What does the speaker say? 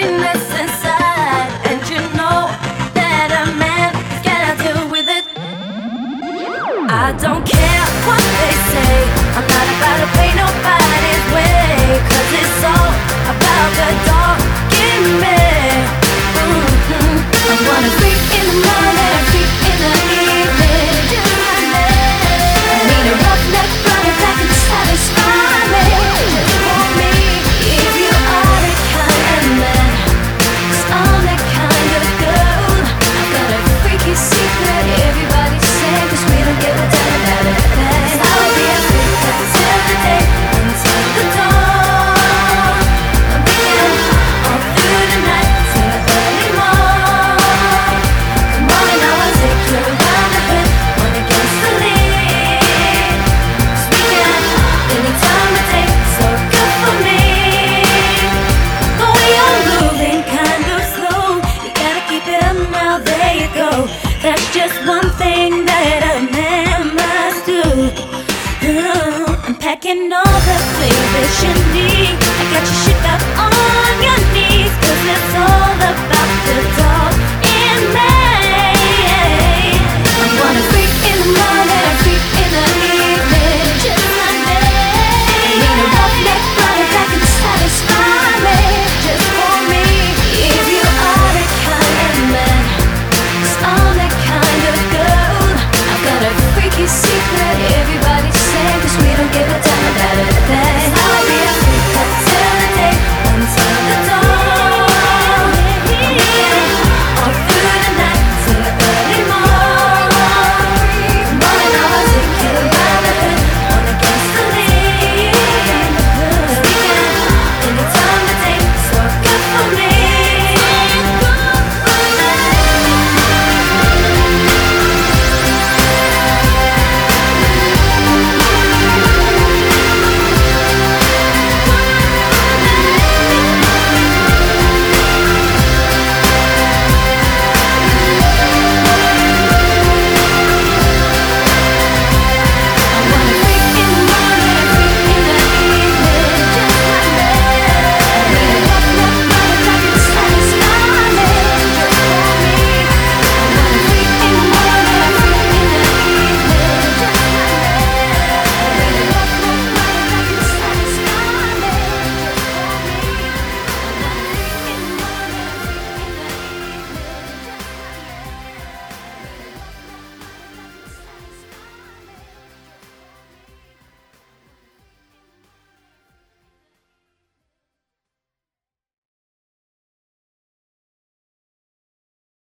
emptiness inside, and you know that a man has gotta deal with it. I don't care what they say, I'm not about to pay nobody's way, 'cause it's all about the dog in me. I wanna freak in the morning, freak in the evening. Just my name. I need a roughneck running back and satisfy me. Just for me, if you are the kind of man, 'cause I'm that kind of girl. I've got a freaky secret, everybody's saying, 'cause we don't give a damn about it. I'll be a freak until the day, until the dawn. I'm thinking all through the night till early morn. Come on now, I'll take you around the hood, one against the lead. 'Cause we can any time of day, so good for me. But we are moving kind of slow, you gotta keep it up now, there you go. That's just one thing that a man must do. I'm packing all the flavors you need. I got your shit up on your